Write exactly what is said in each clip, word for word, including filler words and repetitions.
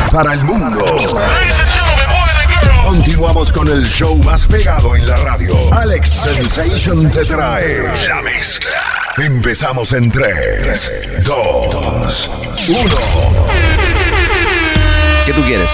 para el mundo. Continuamos con el show más pegado en la radio. Alex Sensation te trae la mezcla. Empezamos en tres, dos, uno. ¿Qué tú quieres?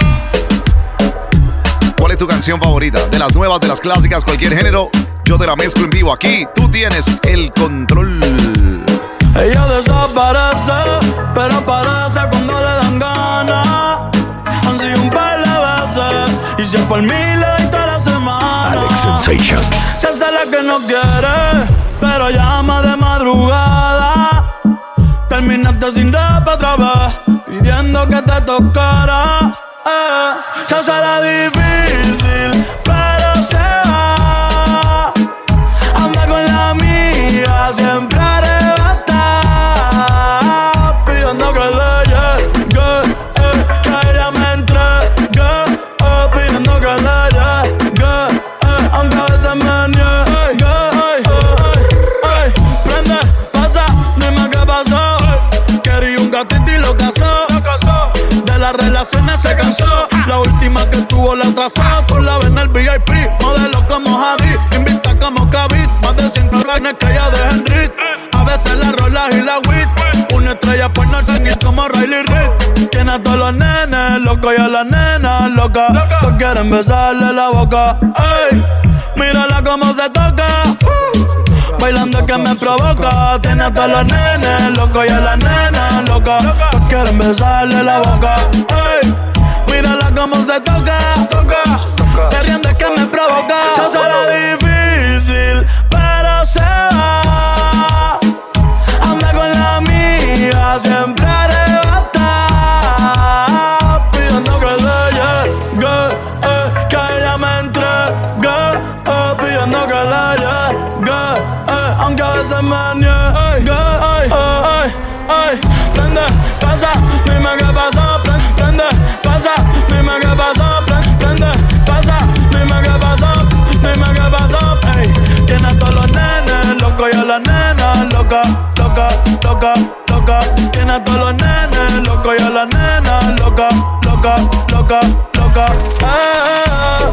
¿Cuál es tu canción favorita? De las nuevas, de las clásicas, cualquier género, yo te la mezclo en vivo. Aquí tú tienes el control. Ella desaparece, pero aparece cuando le dan ganas. Han sido un par de veces, y si es por mí le doy toda la semana. Alex Sensation. Se hace la que no quiere, pero llama de madrugada. Terminaste sin rap otra vez, pidiendo que te tocara. Eh, se hace la difícil, pero se va. Anda con la amiga, siempre arrebata, pidiendo que le llegue, eh, que ella me entregue, eh, pidiendo que le llegue, eh, aunque a veces me niegue. Ey, ey, ey, prende, pasa, dime qué pasó. Quería un gatito y lo casó. De las relaciones se cansó. La última que tuvo la atrasó. Tú la ves en el V I P, modelo como Javi, invita como Kavit. Más de cien planes que ella de Henry. A veces la rolas y la wit. Una estrella por noche es como Riley Reid. Tiene a todos los nenes locos y a las nenas locas. Todos quieren besarle la boca. Ey, mírala como se toca. Bailando es que me provoca. Tiene a todos los nenes locos y a las nenas locas. Todos quieren besarle la boca. Ey, mírala como se toca, toca. Perreando es que me provoca. Se hace la difícil, pero se va. Anda con la amiga, siempre arrebata, pidiendo que le llegue, eh, que ella me entregue, eh, pidiendo que le llegue, eh, aunque a veces me niegue. Ay, ay, ay, prende, pasa, dime qué pasó. Prende, pasa, dime qué pasó. Prende, pasa, dime qué pasó. Dime qué pasó. Ey, tiene a todos los nenes locos y a las nenas locas, loca, loca, loca. Tiene a todos los nenes locos y a las nenas locas, loca, loca, loca. Ah,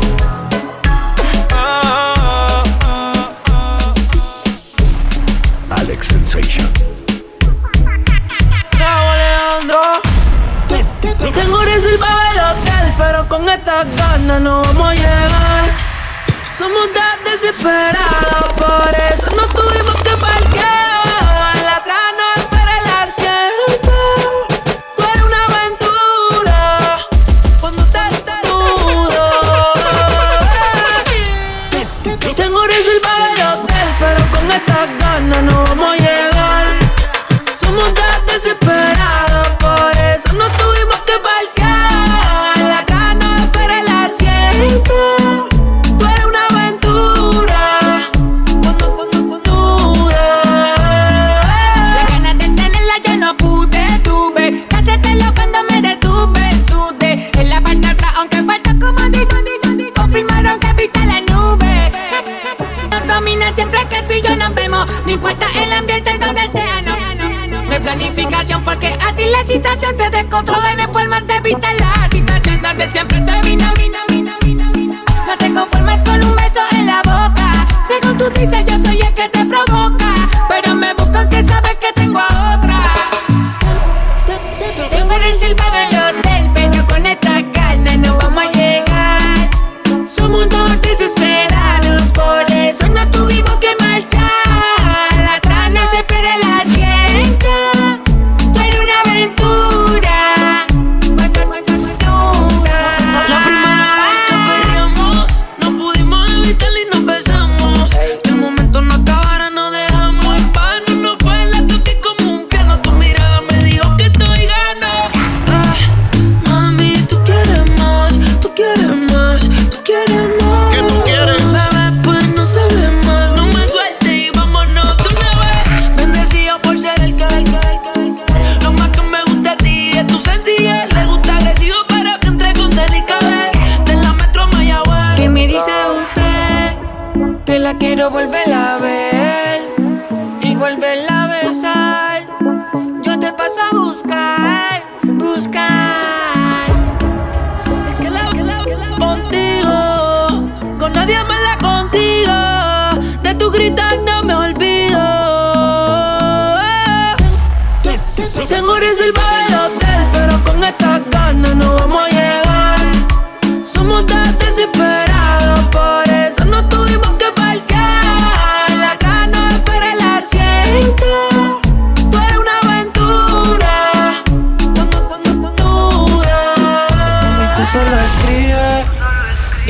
ah, ah, ah. Alex Sensation. Tengo reservado el hotel, pero con estas ganas no vamos a llegar. Somos tan desesperados, por eso no tuvimos que parquear. La atrás no espera el asiento. Tú eres una aventura cuando estás desnudo. Tengo reservado el hotel, pero con estas ganas no vamos a llegar. Somos tan desesperados, por eso no tuvimos que parquear. La cana espera el asiento. Tú eres una aventura cuando, cuando, cuando dudas. La ganas de tenerla yo no pude, tuve que hacértelo cuando me detuve, sudé en la parte de atrás, aunque falta como digo, digo, digo. Confirmaron que viste la nube. Nos domina siempre que tú y yo nos vemos. No importa el ambiente donde sea, no. No hay planificación porque a ti la situación te descontrola. No hay forma de evitar la situación donde siempre termina. No te conformes con un beso en la boca. Según tú dices yo soy el que te provoca, pero me buscan que sabes que tengo a otra. Tengo reservado el hotel, pero con esta carne no vamos a llegar. Somos dos desesperados, por eso no tuvimos que marchar. La trana se espera el asiento. Tú eres una aventura cuando, cuando, cuando dudas. La primera vez que perreamos, no pudimos evitarlo y nos besamos. Que el momento no acabara, no dejamos en vano. No fue la toque como un piano. Tu mirada me dijo que estoy gano. Ah,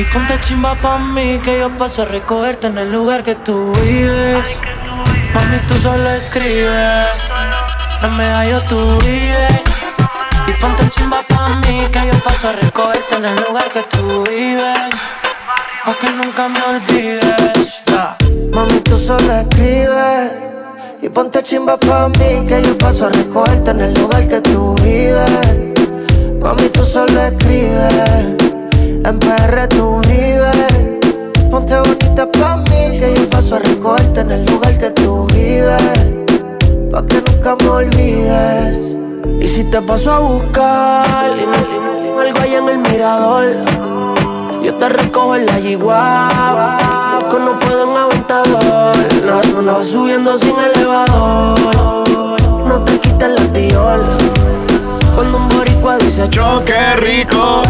Y ponte chimba pa' mí, que yo paso a recogerte en el lugar que tú vives. Mami, tú solo escribes, en medallo tú vives. Y ponte chimba pa' mí, que yo paso a recogerte en el lugar que tú vives, pa' que nunca me olvides. Yeah. Mami, tú solo escribes. Y ponte chimba pa' mí, que yo paso a recogerte en el lugar que tú vives. Mami, tú solo escribes, en P R tú vives. Ponte bonita pa' mí, que yo paso a recogerte en el lugar que tú vives, pa' que nunca me olvides. Y si te paso a buscar, dime, dime algo ahí en el mirador. Yo te recojo en la yigua, que no puedo en aventador. No, no, no vas subiendo sin elevador. No te quites la tiola. Cuando un boricua dice yo qué rico.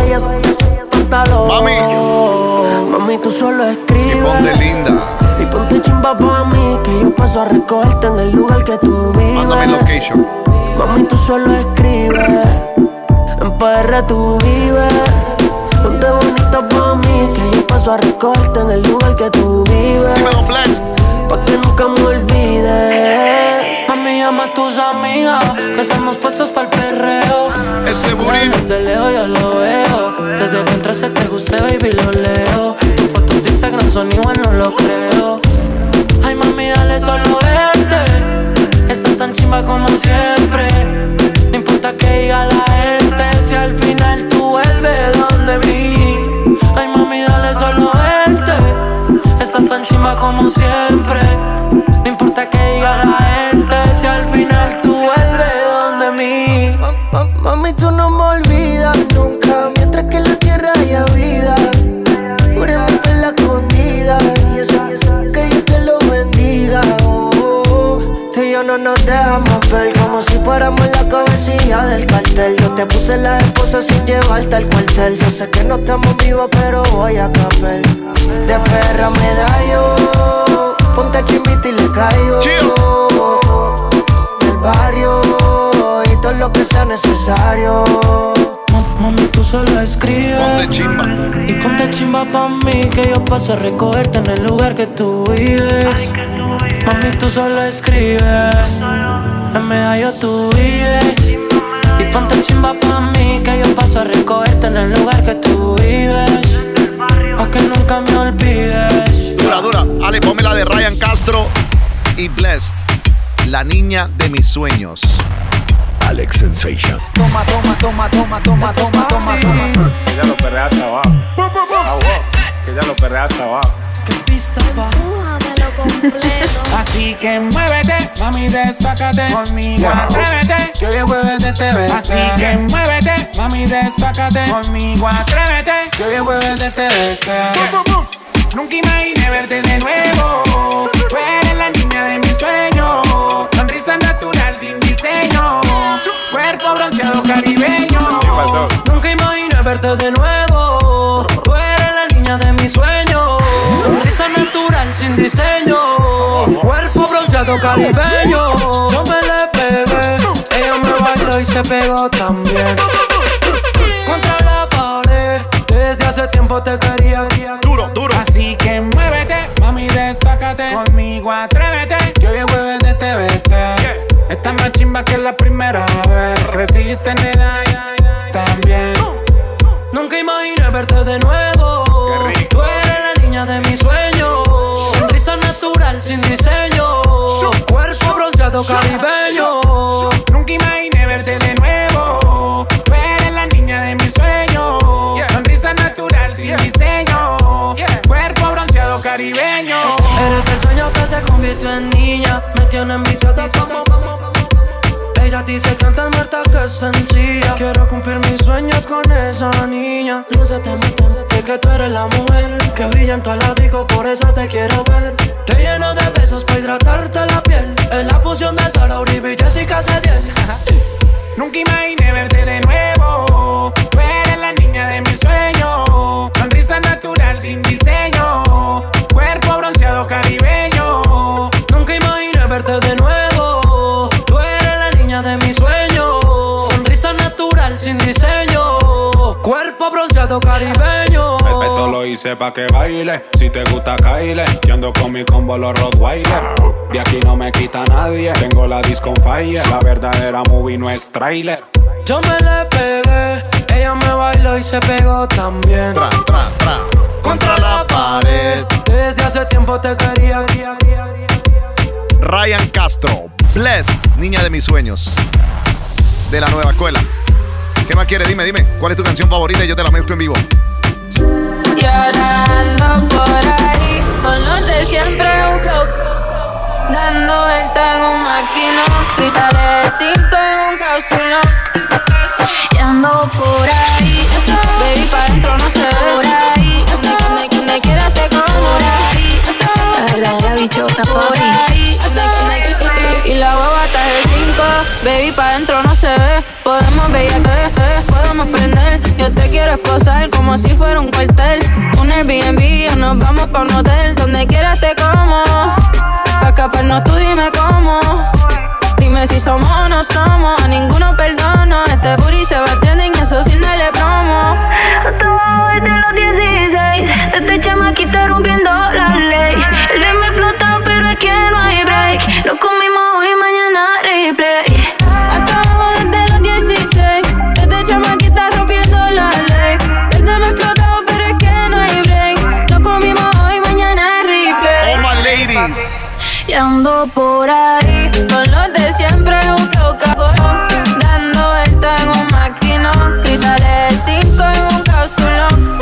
Mami, mami, tú solo escribes. Y ponte linda. Y ponte chimba pa' mí, que yo paso a recogerte en el lugar que tú vives. Mándame el location. Mami, tú solo escribes, en P R tú vives. Ponte bonita pa' mí, que yo paso a recogerte en el lugar que tú vives. Dímelo, Blessed, pa' que nunca me olvides. Mami, llama a tus amigas, que estamos puestos pa'l perreo. ese booty. De lejos yo lo veo, desde que entraste te gusté, baby, lo leo. Tus fotos de Instagram son igual, no lo creo. Ay, mami, dale solo verte. Estás tan chimba como siempre. No importa que diga la gente, si al final tú vuelves donde mí. Ay, mami, dale solo verte. Estás tan chimba como siempre. No importa que diga la gente, si al final tú vuelves donde mí. Ma, ma, mami, tú no me olvidas nunca, mientras que en la tierra haya vida. Juremos que la escondida, y eso que Dios te lo bendiga. Oh, tú y yo no nos dejamos ver, como si fuéramos la cabecilla del cartel. Yo te puse la esposa sin llevarte al cuartel. Yo sé que no estamos vivos, pero voy a caper. De perra me da yo, ponte chimbita y le caigo. Del barrio y todo lo que sea necesario. Mami, tú solo escribes. Ponte chimba. Y ponte chimba pa' mí, que yo paso a recogerte en el lugar que tú vives. Mami, tú solo escribes, en medallo tú vives. Y ponte chimba pa' mí, que yo paso a recogerte en el lugar que tú vives, pa' que nunca me olvides. Dura, dura. Ale, ponme la de Ryan Castro y Blessed, la niña de mis sueños. Alex Sensation. Toma, toma, toma, toma, toma, toma, toma, toma. Que ya lo perrea hasta abajo. Que ya lo perrea hasta abajo. ¿Qué pista pa? Así que muévete, mami, destácate. Conmigo atrévete, que hoy es jueves de T V. Así que muévete, mami, destácate. Conmigo atrévete, que hoy es jueves de T V. Nunca imaginé verte de nuevo. Tú eres la niña de mis sueños. Sonrisa natural sin diseño. Cuerpo bronceado caribeño. Nunca imaginé verte de nuevo. Tú eres la niña de mis sueños. Sonrisa natural sin diseño. Cuerpo bronceado caribeño. Yo me le pegué, ella me bailó y se pegó también. Contra la pared, desde hace tiempo te quería. Duro, duro. Así que muévete, mami, destácate. Conmigo atrévete, que hoy es jueves de T V T. Está más chimba que la primera vez. Creciste en edad también. Nunca imaginé verte de nuevo. Tú eres la niña de mis sueños. Sonrisa natural sin diseño. Cuerpo bronceado caribeño. Nunca imaginé verte de nuevo. Tú eres la niña de mis sueños. Sonrisa natural sin diseño. Cuerpo bronceado caribeño. Eres el sueño que se convirtió en niña. Me tiene enviciada como. Ella dice que antes muerta que sencilla. Quiero cumplir mis sueños con esa niña. No se te metan, de que tú eres la mujer que brilla en tu disco, por eso te quiero ver. Te lleno de besos para hidratarte la piel. Es la fusión de Sara Uribe y Jessica Cediel. Nunca imaginé verte de nuevo. Tú eres la niña de mis sueños. Sonrisa natural sin diseño. Cuerpo bronceado caribeño. Nunca imaginé verte de nuevo. Tú eres la niña de mis sueños. Sonrisa natural sin diseño. Cuerpo bronceado caribeño. Pepe todo lo hice pa' que baile. Si te gusta Kyle, yo ando con mi combo los Rottweiler. De aquí no me quita nadie, tengo la disco on fire. La verdadera movie no es trailer. Yo me le pegué, ella me bailó y se pegó también. Tra, tra, tra. Contra la pared. Desde hace tiempo te quería. Ryan Castro, Blessed, niña de mis sueños. De la nueva escuela. ¿Qué más quieres? Dime, dime. ¿Cuál es tu canción favorita? Y yo te la mezclo en vivo. Llorando por ahí, con los de siempre un flow. Dando vuelta en un maquinón, gritaré cinco en un cápsulón. Y ando por ahí, baby, pa' dentro no se ve por ahí. Donde, donde, donde quieras te como por ahí. La verdadera bichota por ahí. Y la boba está de cinco, baby, pa' dentro no se ve. Podemos ver, eh, podemos prender. Yo te quiero esposar como si fuera un cuartel. Un Airbnb o nos vamos pa' un hotel. Donde quieras te como. Pa' escaparnos tú dime cómo. Dime si somos o no somos. A ninguno perdono. Este booty se va trending, eso sin darle promo. Hasta abajo desde los dieciséis. Este chamaquita rompiendo la ley. El de me explotó pero es que no hay break. Lo comimos hoy, mañana replay. Hasta abajo desde los dieciséis. Este chamaquita rompiendo la ley. El de me explotó pero es que no hay break. Lo comimos hoy, mañana replay. Oh my ladies. Y ando por ahí, con los de siempre un flow cagón. Dando vuelta en un maquinón, gritaré cinco en un cápsulón.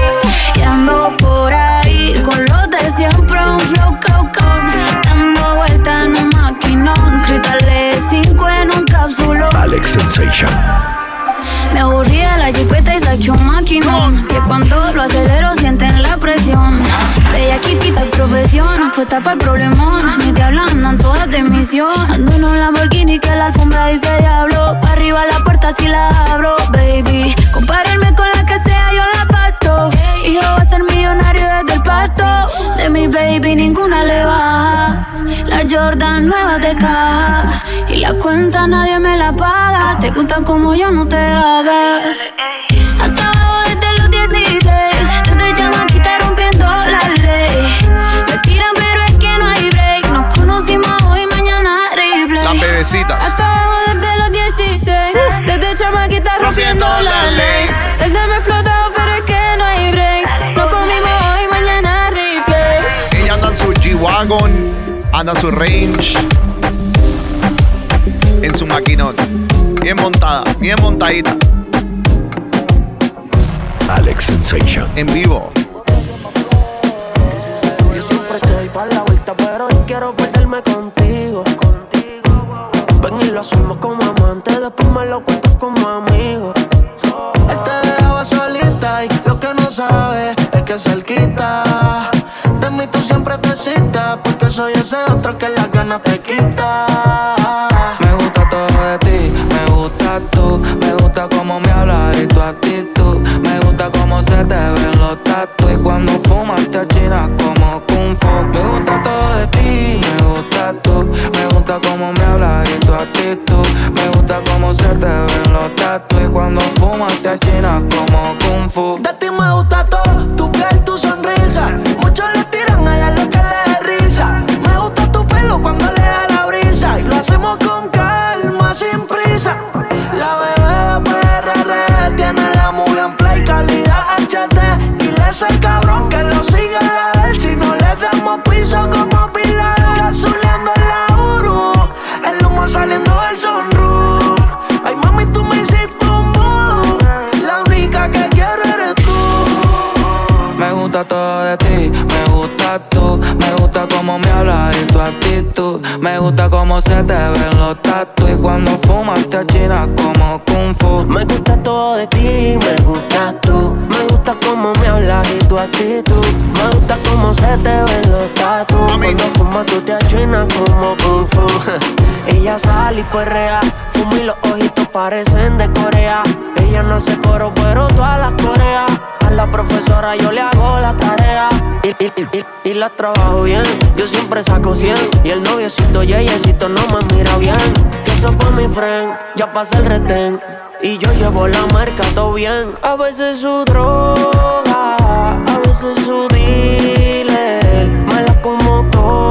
Y ando por ahí, con los de siempre un flow cagón. Dando vuelta en un maquinón, gritaré cinco en un cápsulón. Alex Sensation. Me aburrí de la jipeta y saqué un maquinón. Que cuando lo acelero sienten la presión. Bella Kitty de profesión, puesta para el problemón. Mis diablas andan todas de misión. Ando en un Lamborghini que la alfombra dice diablo. Pa' arriba la puerta si la abro, baby. Compárenme con la que sea, yo la parto. Hijo va a ser millonario desde el pasto. De mi baby ninguna le baja. La Jordan nueva de caja. Y la cuenta nadie me la paga. Te gusta como yo, no te hagas. Hasta abajo desde los dieciséis. Desde chamaquita rompiendo la ley. Me tiran pero es que no hay break. Nos conocimos hoy, mañana replay. Las bebecitas. Hasta abajo desde los dieciséis. Desde chamaquita rompiendo la ley. Desde me explotado pero es que no hay break. Nos comimos hoy, mañana replay. Ella anda en su G-Wagon, anda en su Range, en su maquinón. Bien montada, bien montadita. Alex Sensation. En vivo. Yo siempre estoy para la vuelta, pero hoy quiero perderme contigo. Ven y lo hacemos como amantes, después me lo cuentas como amigo. Él te dejaba solita y lo que no sabes es que cerquita de mí tú siempre te citas, porque soy ese otro que las ganas te quita. Me gusta todo de ti, me gusta tú. Me gusta cómo me hablas y tu actitud. Me gusta cómo se te ven los tatu. Y cuando fumas te achinas como Kung Fu. Me gusta todo de ti, me gusta tú. Me gusta cómo me hablas y tu actitud. Me gusta cómo se te ven los tatu. Y cuando fumas te achinas como Kung Fu. De ti me gusta todo, tu piel, tu sonrisa. Muchos le tiran a ella lo que le dé risa. Me gusta tu pelo cuando le da la brisa. Y lo hacemos con calma, sin prisa. La bebé de P R R tiene la movie en play, calidad H D. Dile a ese cabrón que lo siga la de él. Si no le damos piso como Pilar. Gasoleando en la Uru, el humo saliendo del sunroof. Ay mami, tú me hiciste un move. La única que quiero eres tú. Me gusta todo de ti, me gusta tú. Me gusta cómo me hablas y tu actitud. Me gusta cómo se te ven los tatu. Y cuando fumas te achinas como Kung Fu. Me gusta todo de ti, me gustas tú. Me gusta cómo me hablas y tu actitud. Me gusta cómo se te ven los tatus. Cuando fumas tú te achinas como Kung Fu. Ella sale y perrea, fuma y los ojitos parecen de Corea. Ella no hace coro pero todas las coreas. A la profesora yo le hago la tarea y, y, y, y, y la trabajo bien. Yo siempre saco cien. Y el noviecito yeyecito no me mira bien. Que eso pa' mi friend, ya pasa el retén. Y yo llevo la marca todo bien. A veces su droga, a ese es su dealer. Mala como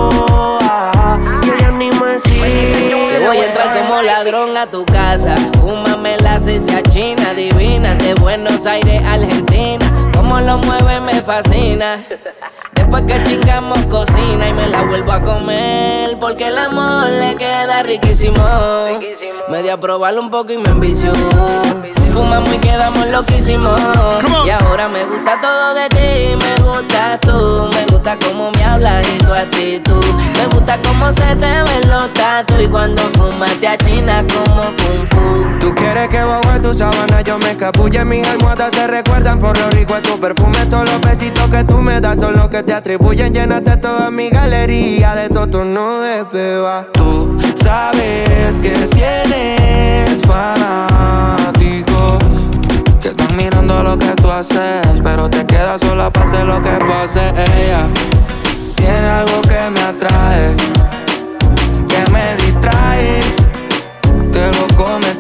toa, y ella ni me sigue. Te voy a entrar como ladrón a tu casa. Fúmame la cecia china, divina, de Buenos Aires, Argentina. Como lo mueve me fascina. Después que chingamos cocina y me la vuelvo a comer, porque el amor le queda riquísimo. Me di a probarlo un poco y me envició. Fumamos y quedamos loquísimos. Y ahora me gusta todo de ti, me gustas tú. Me gusta cómo me hablas y tu actitud. Me gusta cómo se te ven los tatus. Y cuando fumas te achinas como Kung Fu. Tú quieres que bajo en tu sábana yo me escapulle. Mis almohadas te recuerdan por lo rico de tu perfume. Todos los besitos que tú me das son los que te atribuyen. Llénate toda mi galería de todo tono de beba. Tú sabes que tienes fanáticos que están mirando lo que tú haces, pero te quedas sola, pase lo que pase. Ella tiene algo que me atrae, que me distrae, que loco me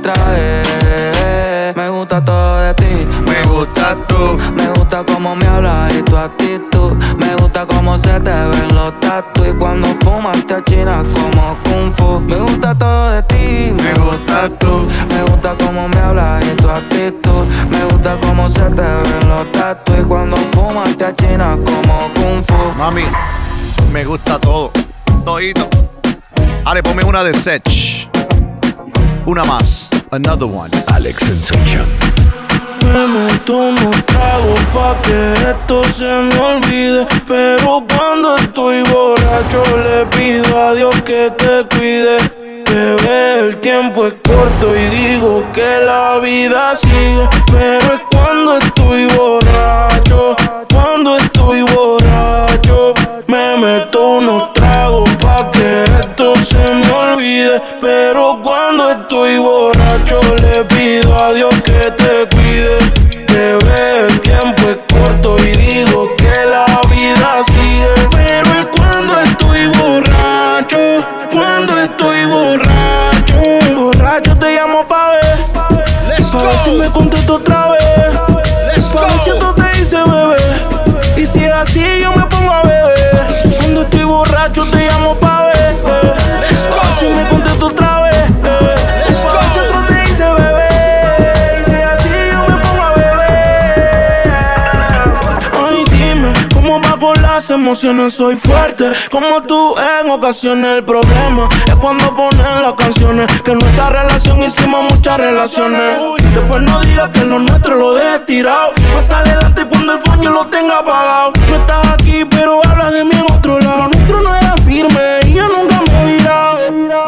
trae. Me gusta todo de ti, Me gusta tú. me gusta cómo me hablas y tu actitud. Me gusta cómo se te ven los tatus. Y cuando fumas te achinas como Kung Fu. Me gusta todo de ti, Me gusta tú. me gusta cómo me hablas y tu actitud. Me gusta cómo se te ven los tatus. Y cuando fumas te achinas como Kung Fu. Mami, me gusta todo. Todito. Ale, ponme una de Sech. Una más. Another one. Alex Sensation. Me meto unos tragos pa' que esto se me olvide. Pero cuando estoy borracho le pido a Dios que te cuide. Bebé, el tiempo es corto y digo que la vida sigue. Pero es cuando estoy borracho, cuando estoy borracho. Me meto unos tragos pa' que esto se me olvide. Pero cuando estoy borracho le pido a Dios que te cuide. Bebé, el tiempo es corto y digo que la vida sigue. Pero es cuando estoy borracho, cuando estoy borracho. Borracho te llamo pa' ver, Let's pa' ver si me contesto otra vez. Let's Pa' ver si esto te hice bebé. Y si es así yo me pongo a beber. Cuando estoy borracho te llamo pa' ver. Let's Pa' ver si me contesto otra vez. Let's Pa' ver si esto te hice bebé. Y si es así yo me pongo a beber. Ay, dime, ¿cómo va con las emociones? Soy fuerte, como tú en ocasiones. El problema es cuando ponen las canciones. Que en nuestra relación hicimos muchas relaciones. Después no digas que lo nuestro lo dejes tirado. Más adelante cuando el foño lo tenga apagado. No estás aquí pero hablas de mí en otro lado. Lo nuestro no era firme y yo nunca me he virado.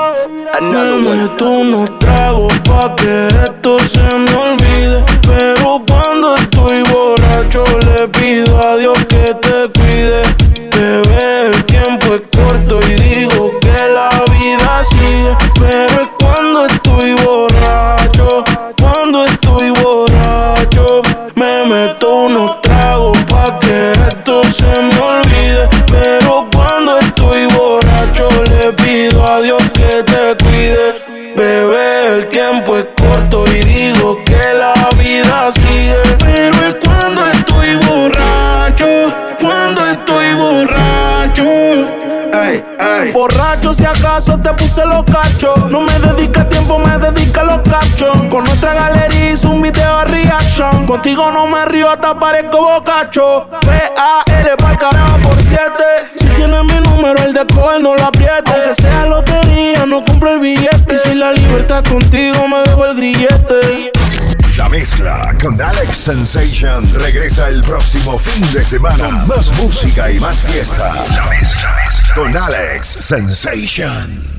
Me meto unos tragos pa' que esto se me olvide. Pero cuando estoy borracho le pido a Dios que te cuide. Bebé, el tiempo es corto y digo que la vida sigue. Pero es cuando estoy borracho, cuando estoy borracho. Me meto unos tragos pa' que esto se me olvide. Pero cuando estoy borracho le pido a Dios que te cuide. Bebé, el tiempo es corto y digo que la vida sigue. Pero es cuando estoy borracho, cuando estoy borracho. Ay, ay. Borracho si acaso te puse los cachos. No me dedica tiempo, me dedica los cachos. Con nuestra galería hice un video reaction. Contigo no me río, hasta parezco bocacho. P A L pa'l carajo por siete. Si tienes mi número, el de coger no lo apriete. Aunque sea lotería, no compro el billete. Y si la libertad contigo me dejo el grillete. La mezcla con Alex Sensation regresa el próximo fin de semana. Más música y más fiesta. La mezcla con Alex Sensation.